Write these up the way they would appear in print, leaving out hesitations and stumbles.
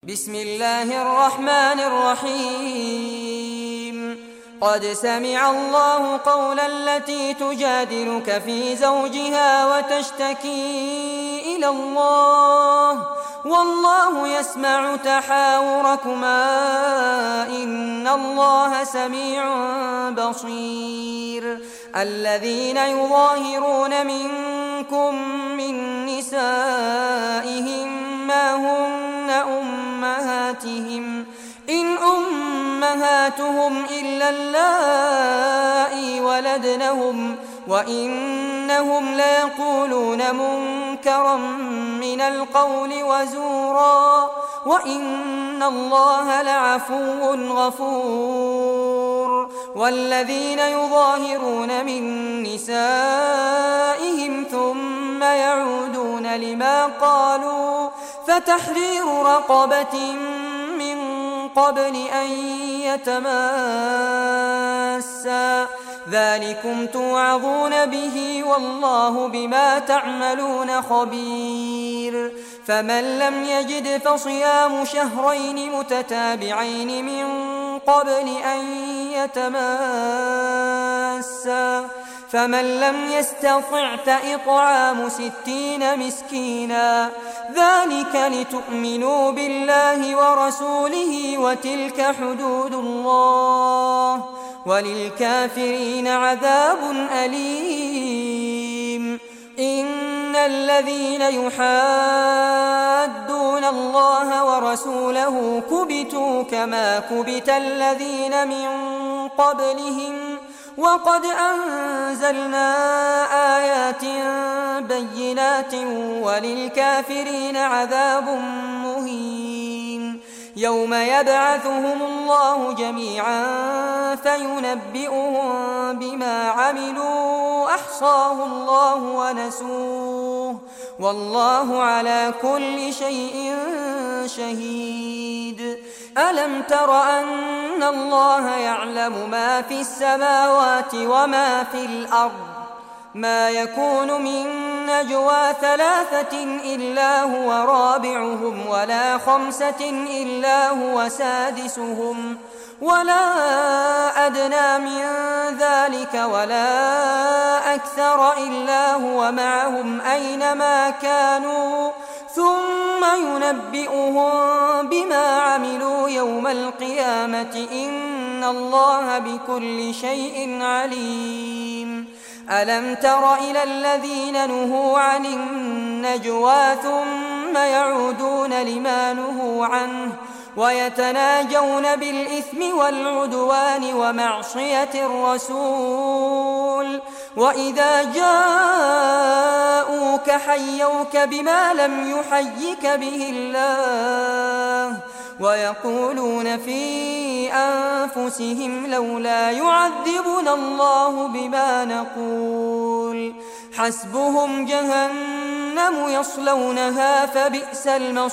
بسم الله الرحمن الرحيم قد سمع الله قول التي تجادلك في زوجها وتشتكي إلى الله والله يسمع تحاوركما إن الله سميع بصير الذين يظاهرون منكم من نسائهم ما هن أمهاتهم إن أمهاتهم إلا اللائي ولدنهم وإنهم ليقولون منكرا من القول وزورا وإن الله لعفو غفور والذين يظاهرون من نسائهم ثم يعودون لما قالوا فتحرير رقبة من قبل أن يتماسا ذلكم توعظون به والله بما تعملون خبير فمن لم يجد فصيام شهرين متتابعين من قبل أن يتماسا فمن لم يستطع فإطعام 60 مسكينا ذلك لتؤمنوا بالله ورسوله وتلك حدود الله وللكافرين عذاب أليم إن الذين يحادون الله ورسوله كبتوا كما كبت الذين من قبلهم وقد أنزلنا آيات بينات وللكافرين عذاب مهين يوم يبعثهم الله جميعا فينبئهم بما عملوا أحصاه الله ونسوه والله على كل شيء شهيد ألم تر أن الله يعلم ما في السماوات وما في الأرض ما يكون من نجوى 3 إلا هو رابعهم ولا 5 إلا هو سادسهم ولا أدنى من ذلك ولا أكثر إلا هو معهم أينما كانوا ثم ينبئهم بما عملوا يوم القيامة إن الله بكل شيء عليم ألم تر إلى الذين نهوا عن النجوى ثم يعودون لما نهوا عنه ويتناجون بالإثم والعدوان ومعصية الرسول وإذا جاءوك حيوك بما لم يحيك به الله ويقولون في أنفسهم لولا يعذبنا الله بما نقول حسبهم جهنم يصلونها فبئس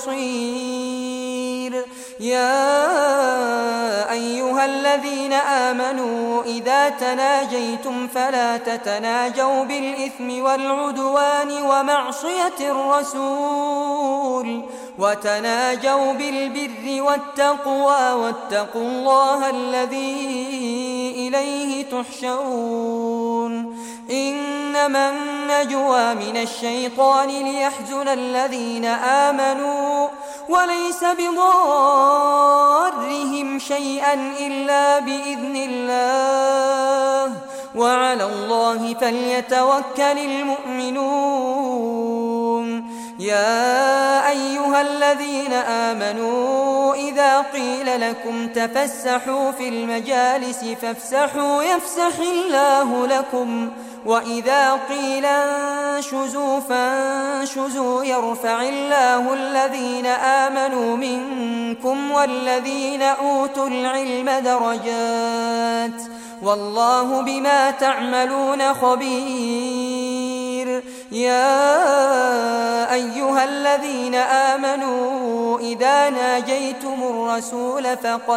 المصير يا أيها الذين آمنوا إذا تناجيتم فلا تتناجوا بالإثم والعدوان ومعصية الرسول وتناجوا بالبر والتقوى واتقوا الله الذي إليه تحشرون إنما النجوى من الشيطان ليحزن الذين آمنوا وليس بضارهم شيئا إلا بإذن الله وعلى الله فليتوكل المؤمنون يا أيها الذين آمنوا إذا قيل لكم تفسحوا في المجالس فافسحوا يفسح الله لكم وإذا قيل انشزوا فانشزوا يرفع الله الذين آمنوا منكم والذين أوتوا العلم درجات والله بما تعملون خبير يا أيها الذين آمنوا إذا ناجيتم الرسول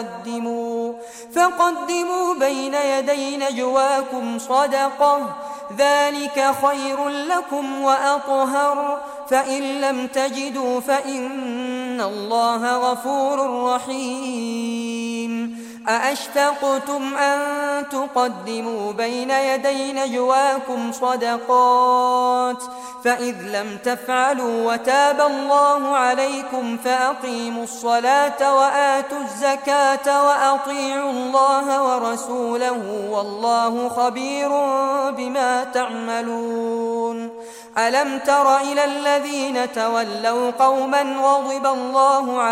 فقدموا بين يدي نجواكم صدقة ذلك خير لكم وأطهر فإن لم تجدوا فإن إن الله غفور رحيم أأشفقتم أن تقدموا بين يدي نجواكم صدقات فإذ لم تفعلوا وتاب الله عليكم فأقيموا الصلاة وآتوا الزكاة وأطيعوا الله ورسوله والله خبير بما تعملون ألم تر إلى الذين تولوا قوما غضب الله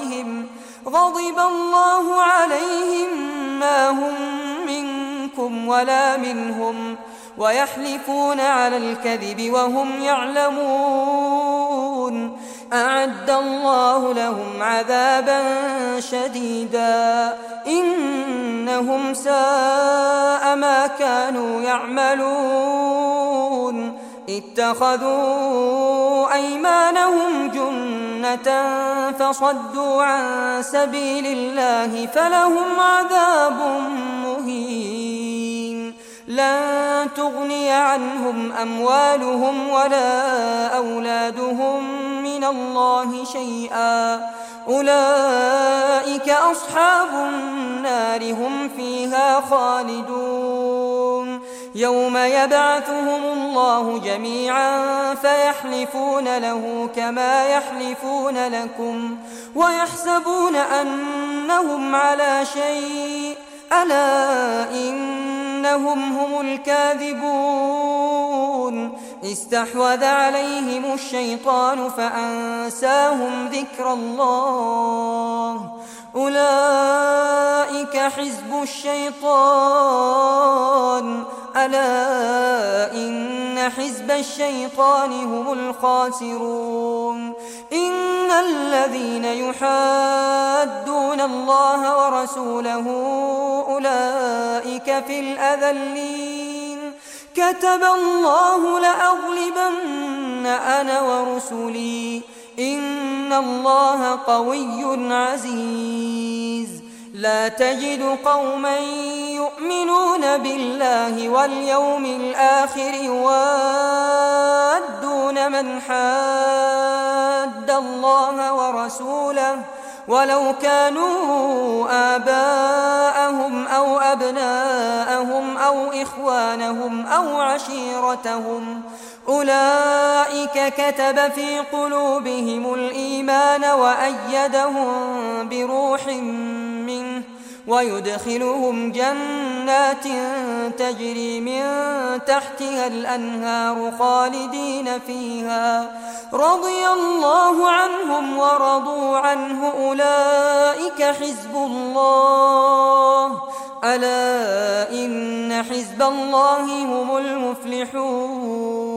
عليهم ما هم منكم ولا منهم ويحلفون على الكذب وهم يعلمون أعد الله لهم عذابا شديدا إنهم ساء ما كانوا يعملون اتخذوا أيمانهم جنة فصدوا عن سبيل الله فلهم عذاب مهين لن تغني عنهم أموالهم ولا أولادهم من الله شيئا أولئك أصحاب النار هم فيها خالدون يوم يبعثهم الله جميعا فيحلفون له كما يحلفون لكم ويحسبون أنهم على شيء ألا إنهم هم الكاذبون استحوذ عليهم الشيطان فأنساهم ذكر الله أولئك حزب الشيطان ألا إن حزب الشيطان هم الخاسرون إن الذين يحادون الله ورسوله أولئك في الأذلين كتب الله لأغلبن أنا ورسلي إن الله قوي عزيز لا تجد قوما يؤمنون بالله واليوم الآخر يوادون من حاد الله ورسوله ولو كانوا آباءهم أو أبناءهم أو إخوانهم أو عشيرتهم أولئك كتب في قلوبهم الإيمان وأيدهم بروح منه ويدخلهم جنات تجري من تحتها الأنهار خالدين فيها رضي الله عنهم ورضوا عنه أولئك حزب الله ألا إن حزب الله هم المفلحون